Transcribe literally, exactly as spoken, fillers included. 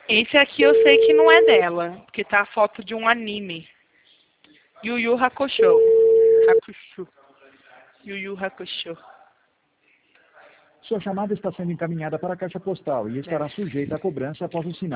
Esse aqui eu sei que não é dela, porque tá a foto de um anime. Yu Yu Hakusho. Hakusho. Yu Yu Hakusho. Sua chamada está sendo encaminhada para a caixa postal e estará É. sujeita a cobrança após o sinal.